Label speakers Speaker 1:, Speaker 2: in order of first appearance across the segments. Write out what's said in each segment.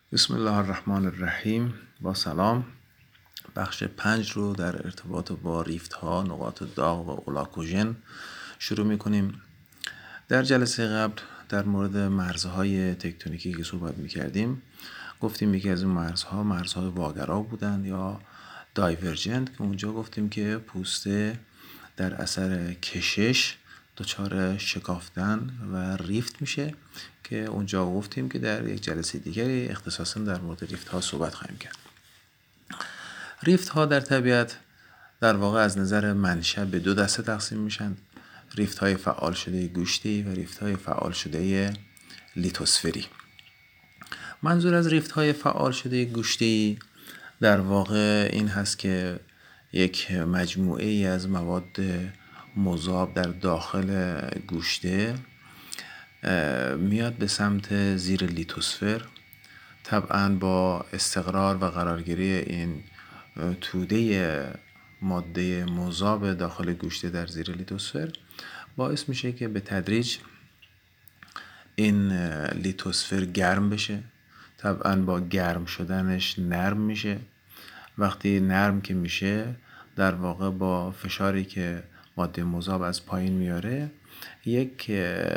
Speaker 1: بسم الله الرحمن الرحیم. با سلام. بخش 5 رو در ارتباط با ریفت ها، نقاط داغ و اولاکوژن شروع میکنیم. در جلسه قبل در مورد مرزهای تکتونیکی که صحبت میکردیم گفتیم یکی از این مرزهای واگرا بودند یا دایورجنت، که اونجا گفتیم که پوسته در اثر کشش دچار شکافتن و ریفت میشه، که اونجا گفتیم که در یک جلسه دیگری اختصاصا در مورد ریفت ها صحبت خواهیم کرد. ریفت ها در طبیعت در واقع از نظر منشأ به دو دسته تقسیم میشن: ریفت های فعال شده گوشتی و ریفت های فعال شده لیتوسفری. منظور از ریفت های فعال شده گوشتی در واقع این هست که یک مجموعه ای از مواد مذاب در داخل گوشته میاد به سمت زیر لیتوسفر. طبعا با استقرار و قرارگیری این توده ماده مذاب داخل گوشته در زیر لیتوسفر باعث میشه که به تدریج این لیتوسفر گرم بشه. طبعا با گرم شدنش نرم میشه. وقتی نرم که میشه، در واقع با فشاری که ماده مذاب از پایین میاره، یک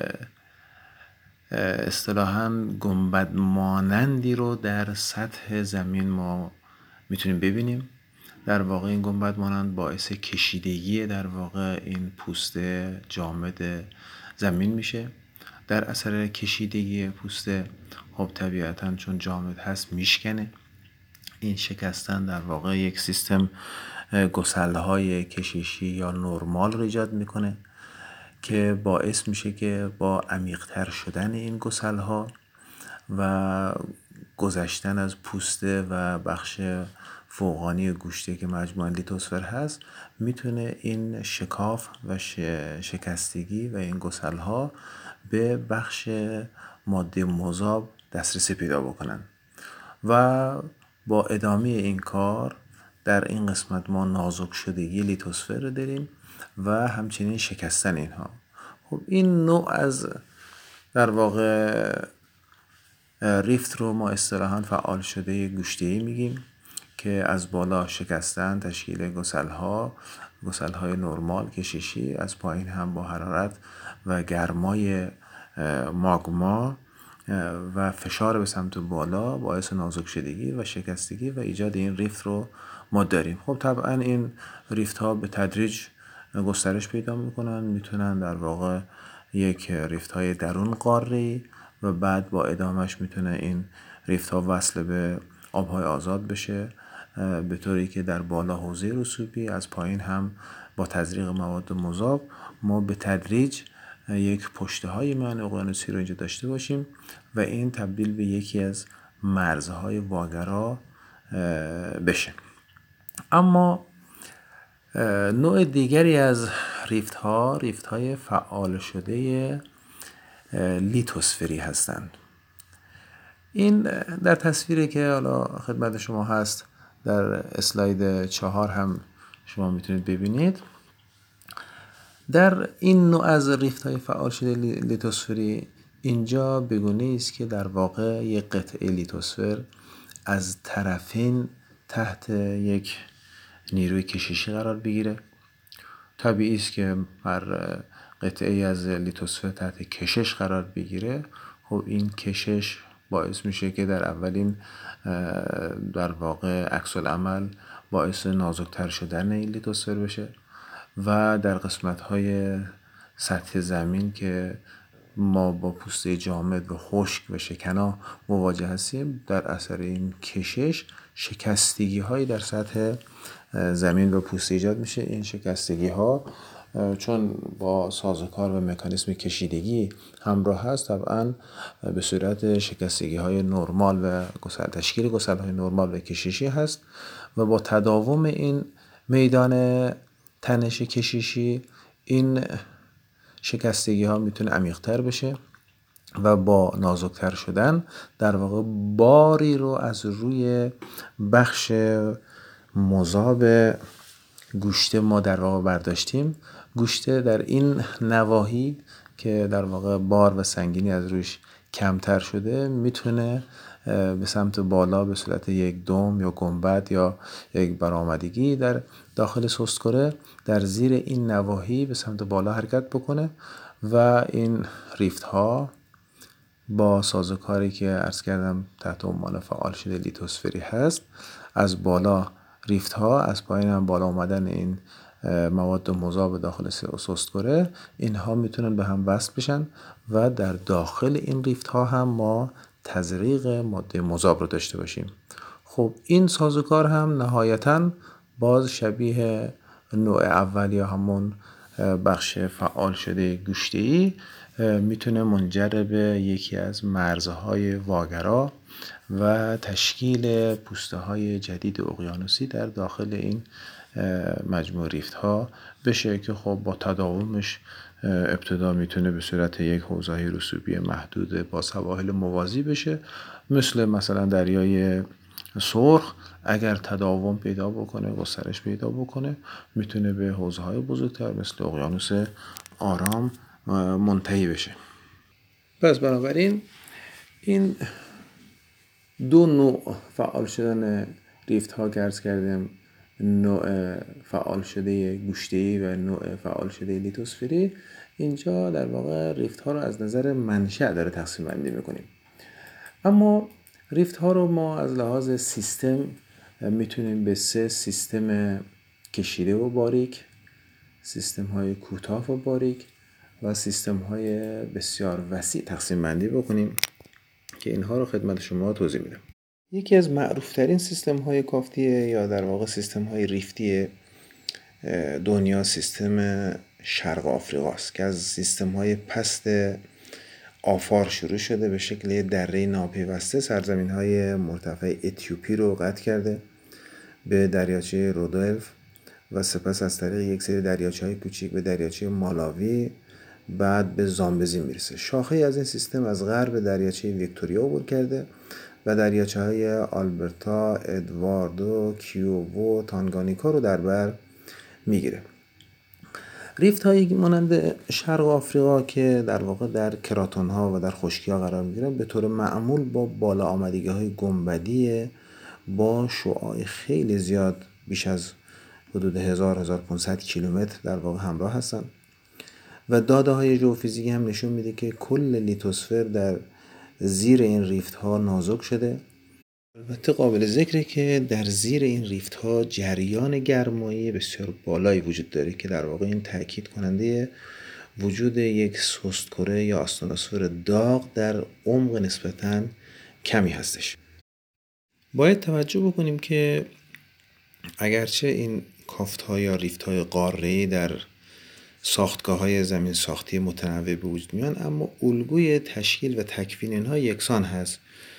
Speaker 1: اصطلاحاً گنبد مانندی رو در سطح زمین ما میتونیم ببینیم. در واقع این گنبد مانند باعث کشیدگی در واقع این پوسته جامد زمین میشه. در اثر کشیدگی پوسته خب طبیعتاً چون جامد هست میشکنه. این شکستن در واقع یک سیستم گسلهای کششی یا نرمال رو ایجاد میکنه که باعث میشه که با عمیق‌تر شدن این گسلها و گذشتن از پوسته و بخش فوقانی گوشته که مجموعاً لیتوسفر هست، میتونه این شکاف و شکستگی و این گسلها به بخش ماده مذاب دسترسی پیدا بکنن و با ادامه این کار در این قسمت ما نازک شدگی لیتوسفر رو داریم و همچنین شکستن اینها. خب این نوع از در واقع ریفت رو ما اصطلاحاً فعال شده گوشته‌ای میگیم که از بالا شکستن، تشکیل گسلهای نرمال کششی، از پایین هم با حرارت و گرمای ماگما و فشار به سمت بالا باعث نازک شدگی و شکستگی و ایجاد این ریفت رو ما داریم. خب طبعا این ریفت ها به تدریج گسترش پیدا میکنن، میتونن در واقع یک ریفت های درون قاری و بعد با ادامهش میتونه این ریفت ها وصل به آبهای آزاد بشه، به طوری که در بالا حوزه رسوبی، از پایین هم با تزریق مواد مذاب ما به تدریج یک پشته های مائع اقیانوسی رو اینجا داشته باشیم و این تبدیل به یکی از مرزهای واگرا بشه. اما نوع دیگری از ریفت های فعال شده لیتوسفری هستند. این در تصویری که حالا خدمت شما هست در اسلاید 4 هم شما میتونید ببینید. در این نوع از ریفت های فعال شده لیتوسفری اینجا بگونه است که در واقع یک قطعه لیتوسفر از طرفین تحت یک نیروی کششی قرار بگیره. طبیعی است که هر قطعه از لیتوسفر تحت کشش قرار بگیره. خب این کشش باعث میشه که در اولین در واقع عکس العمل باعث نازکتر شدن این لیتوسفر بشه و در قسمت‌های سطح زمین که ما با پوسته جامد و خشک و شکنا مواجه هستیم، در اثر این کشش شکستگی هایی در سطح زمین و پوسته ایجاد میشه. این شکستگی ها چون با سازوکار و مکانیسم کشیدگی همراه هست، طبعا به صورت شکستگی های نرمال و تشکیل گسل های نرمال و کششی هست و با تداوم این میدان تنش کششی این شکستگی ها میتونه عمیق‌تر بشه و با نازکتر شدن در واقع باری رو از روی بخش مذاب گوشته ما در واقع برداشتیم. گوشته در این نواحی که در واقع بار و سنگینی از روش کمتر شده میتونه به سمت بالا به صورت یک دم یا گنبد یا یک برآمدگی در داخل سست کره در زیر این نواحی به سمت بالا حرکت بکنه و این ریفت ها با سازوکاری که عرض کردم تحت عنوان فعال شده لیتوسفری هست، از بالا ریفت ها، از پایین هم بالا آمدن این مواد مذاب داخل سست کره، اینها میتونن به هم وصل بشن و در داخل این ریفت ها هم ما تزریق ماده مذاب رو داشته باشیم. خب این سازوکار هم نهایتاً باز شبیه نوع اول یا همون بخش فعال شده گوشته‌ای میتونه منجر به یکی از مرزهای واگرا و تشکیل پوسته های جدید اقیانوسی در داخل این مجموع ریفت ها بشه که خب با تداومش ابتدا میتونه به صورت یک حوضه رسوبی محدود با سواحل موازی بشه، مثلا دریای سرخ اگر تداوم پیدا بکنه، گسترش پیدا بکنه، میتونه به حوضه‌های بزرگتر مثل اقیانوس آرام منتهی بشه. پس بنابراین این دو نوع فعال شدن ریفت ها که عرض کردیم، نوع فعال شده گوشته‌ای و نوع فعال شده لیتوسفری، اینجا در واقع ریفت ها رو از نظر منشأ داره تقسیم بندی میکنیم. اما ریفت ها رو ما از لحاظ سیستم میتونیم به 3 سیستم کشیده و باریک، سیستم های کوتاه و باریک و سیستم های بسیار وسیع تقسیم بندی بکنیم که اینها رو خدمت شما توضیح میدم. یکی از معروف ترین سیستم های کافتیه یا در واقع سیستم های ریفتی دنیا سیستم شرق آفریقا است که از سیستم های پست آفار شروع شده، به شکل دره ناپیوسته سرزمین های مرتفع اتیوپی رو قطع کرده به دریاچه رودولف و سپس از طریق یک سری دریاچه های کوچیک به دریاچه مالاوی، بعد به زامبزی میرسه. شاخه از این سیستم از غرب دریاچه ویکتوریا عبور کرده و دریاچه های آلبرتا، ادواردو، کیوبو، تانگانیکا رو در بر میگیره. ریفت هایی مانند شرق آفریقا که در واقع در کراتون ها و در خشکی ها قرار میگیرن به طور معمول با بالا آمدگی های گنبدی با شعاع خیلی زیاد بیش از حدود 1000-1500 کیلومتر در واقع همراه هستن و داده های ژئوفیزیکی هم نشون میده که کل لیتوسفر در زیر این ریفت ها نازک شده. البته قابل ذکره که در زیر این ریفت ها جریان گرمایی بسیار بالایی وجود داره که در واقع این تأکید کننده وجود یک سست کره یا آستانوسفر داغ در عمق نسبتاً کمی هستش. باید توجه بکنیم که اگرچه این کافت ها یا ریفت های قاره‌ای در ساختگاه های زمین ساختی متنوع به وجود میان، اما الگوی تشکیل و تکوین اینها یکسان هست.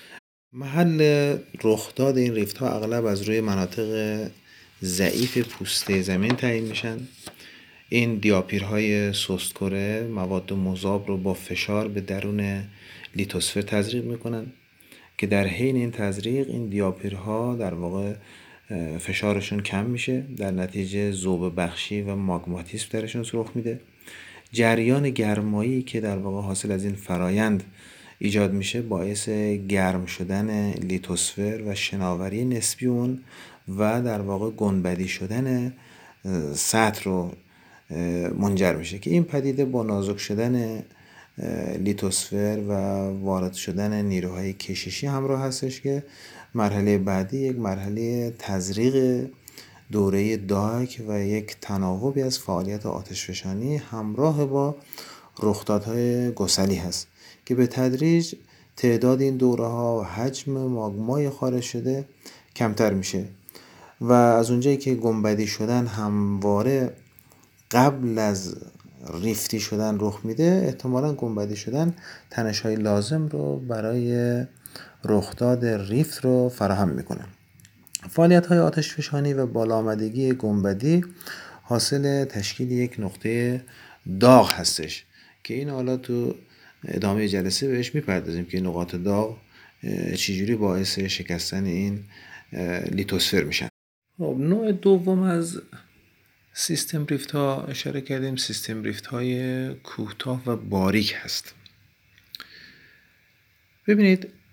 Speaker 1: محل رخداد این ریفت ها اغلب از روی مناطق ضعیف پوسته زمین تعیین میشن. این دیاپیرهای سست کره مواد مذاب رو با فشار به درون لیتوسفر تزریق میکنن که در حین این تزریق این دیاپیرها در واقع فشارشون کم میشه، در نتیجه ذوب بخشی و ماگماتیسم درشون رخ میده. جریان گرمایی که در واقع حاصل از این فرایند ایجاد میشه باعث گرم شدن لیتوسفر و شناوری نسبی اون و در واقع گنبدی شدن سطح رو منجر میشه که این پدیده با نازک شدن لیتوسفر و وارد شدن نیروهای کششی همراه هستش که مرحله بعدی یک مرحله تزریق دوره داک و یک تناوبی از فعالیت آتشفشانی همراه با رخدادهای گسلی هست که به تدریج تعداد این دوره ها و حجم ماگمای خارج شده کمتر میشه و از اونجایی که گنبدی شدن همواره قبل از ریفتی شدن رخ میده، احتمالاً گنبدی شدن تنش‌های لازم رو برای رخداد ریفت رو فراهم میکنه. فعالیت‌های آتشفشانی و بالا آمدگی گنبدی حاصل تشکیل یک نقطه داغ هستش که این حالا تو ادامه جلسه بهش میپردازیم که نقاط داغ چجوری باعث شکستن این لیتوسفر میشن. نوع دوم از سیستم ریفت ها اشاره کردیم سیستم ریفت های کوتاه و باریک هست. ببینید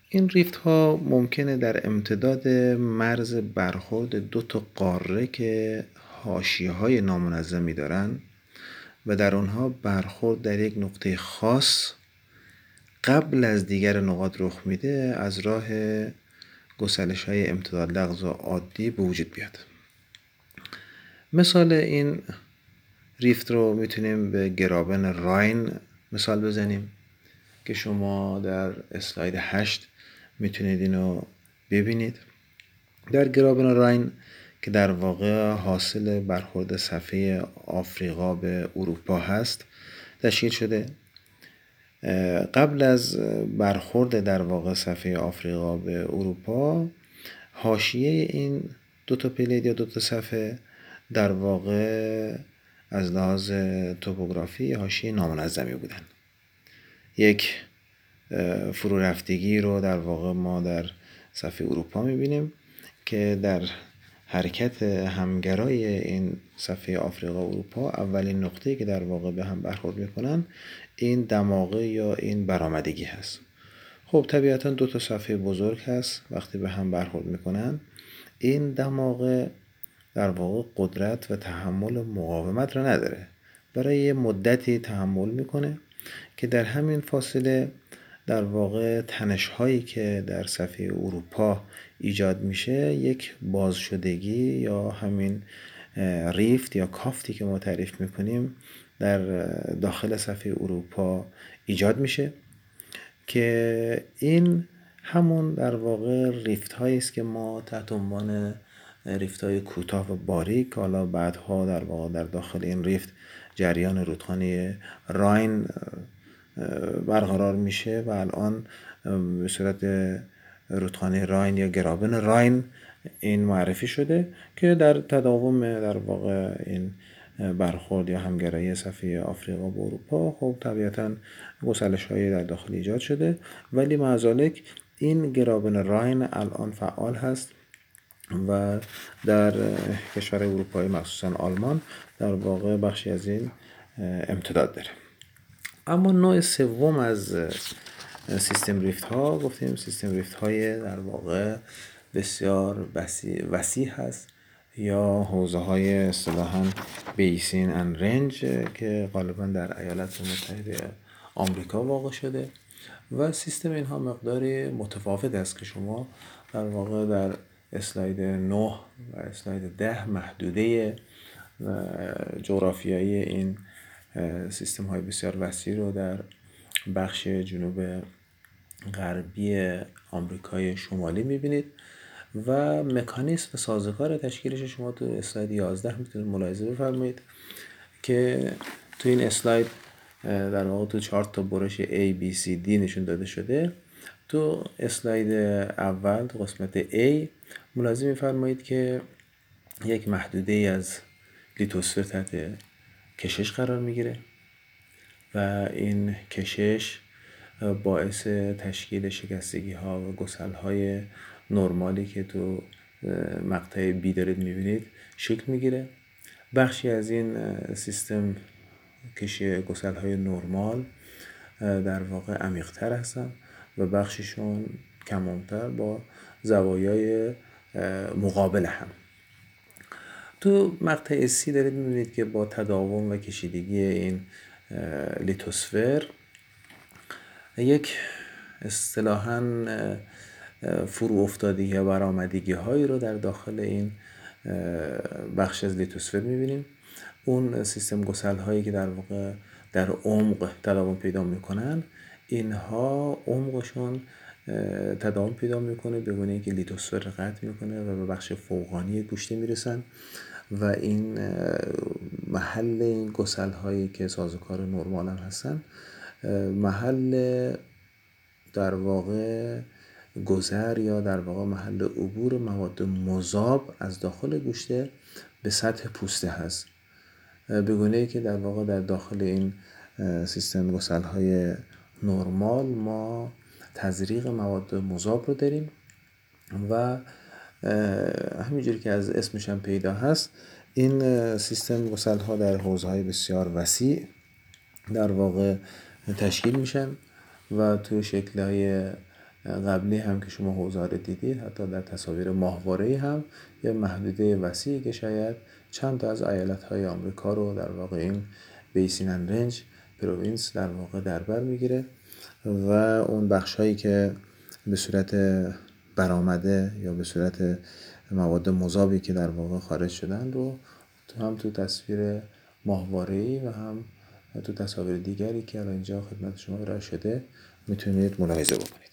Speaker 1: این ریفت ها ممکنه در امتداد مرز برخورد دو تا قاره که حاشیه های نامنظمی دارن و در آنها برخورد در یک نقطه خاص قبل از دیگر نقاط رخ میده از راه گسلش های امتداد لغز عادی به وجود بیاد. مثال این ریفت رو میتونیم به گرابن راین مثال بزنیم که شما در اسلاید 8 میتونید اینو ببینید. در گرابن راین که در واقع حاصل برخورد صفحه آفریقا به اروپا هست تشکیل شده. قبل از برخورد در واقع صفحه آفریقا به اروپا، حاشیه این دو تا پلید یا دو تا صفحه در واقع از لحاظ توپوگرافی حاشیه نامنظمی بودن. یک فرو رفتگی رو در واقع ما در صفحه اروپا میبینیم که در حرکت همگرای این صفحه آفریقا و اروپا اولین نقطه‌ای که در واقع به هم برخورد میکنن این دماغه یا این برآمدگی هست. خب طبیعتا دو تا صفحه بزرگ هست، وقتی به هم برخورد میکنن این دماغه در واقع قدرت و تحمل مقاومت رو نداره، برای یه مدتی تحمل میکنه که در همین فاصله در واقع تنش هایی که در صفحه اروپا ایجاد میشه یک باز شدگی یا همین ریفت یا کافتی که ما تعریف میکنیم در داخل صفحه اروپا ایجاد میشه که این همون در واقع ریفت هایی است که ما تحت عنوان ریفت های کوتاه و باریک، حالا بعدها در واقع در داخل این ریفت جریان رودخانه راین برقرار میشه و الان به صورت رودخانه راین یا گرابن راین این معرفی شده که در تداوم در واقع این برخورد یا همگرایی صفحه آفریقا با اروپا خب طبیعتا گسلش هایی در داخل ایجاد شده، ولی مع ذالک این گرابن راین الان فعال هست و در کشور اروپایی مخصوصا آلمان در واقع بخشی از این امتداد داره. اما نوع سوم از سیستم ریفت ها گفتیم سیستم ریفت های در واقع بسیار وسیع هست یا حوزه های اصطلاحاً بیسین اند رنج که غالبا در ایالات متحده آمریکا واقع شده و سیستم اینها مقداری متفاوت است که شما در واقع در اسلاید 9 و اسلاید 10 محدوده جغرافیایی این سیستم های بسیار وسیع رو در بخش جنوب غربی آمریکای شمالی میبینید و مکانیزم و سازوکار تشکیلش شما تو اسلاید 11 میتونید ملاحظه بفرمایید که تو این اسلاید در واقع تو 4 تا برش A, B, C, D نشون داده شده. تو اسلاید اول تو قسمت A ملاحظه میفرمایید که یک محدوده از لیتوسفر تحت کشش قرار میگیره و این کشش باعث تشکیل شکستگی ها و گسل های نرمالی که تو مقطع بی دارید میبینید شکل میگیره. بخشی از این سیستم کشی گسل های نرمال در واقع عمیق تر هستن و بخششون کمانتر با زوایای مقابل هم. تو مقطع سی دارید میبینید که با تداوم و کشیدگی این لیتوسفر یک اصطلاحاً فرو افتادگی یا برآمدگی هایی رو در داخل این بخش از لیتوسفر میبینیم. اون سیستم گسل هایی که در واقع در عمق تداوم پیدا میکنن اینها عمقشون تداوم پیدا میکنه به گونه که لیتوسفر قطع میکنه و به بخش فوقانی گوشته میرسن و این محل این گسل هایی که سازوکار نرمال هم هستن محل در واقع گذر یا در واقع محل عبور مواد مذاب از داخل گوشته به سطح پوسته هست، به گونه‌ای که در واقع در داخل این سیستم گسل های نرمال ما تزریق مواد مذاب رو داریم و همینجوری که از اسمش هم پیدا هست این سیستم گسل ها در حوزه های بسیار وسیع در واقع تشکیل میشن و تو شکل های قبلی هم که شما حوزه رو دیدید، حتی در تصاویر ماهواره‌ای هم یه محدوده وسیعی که شاید چند تا از ایالت‌های آمریکا رو در واقع این بیسین اند رنج پروینس در واقع در بر میگیره و اون بخش‌هایی که به صورت برآمده یا به صورت مواد مذابی که در واقع خارج شدن رو هم تو تصویر ماهواره‌ای و هم تو تصاویر دیگری که الان اینجا خدمت شما ارائه شده میتونید ملاحظه بکنید.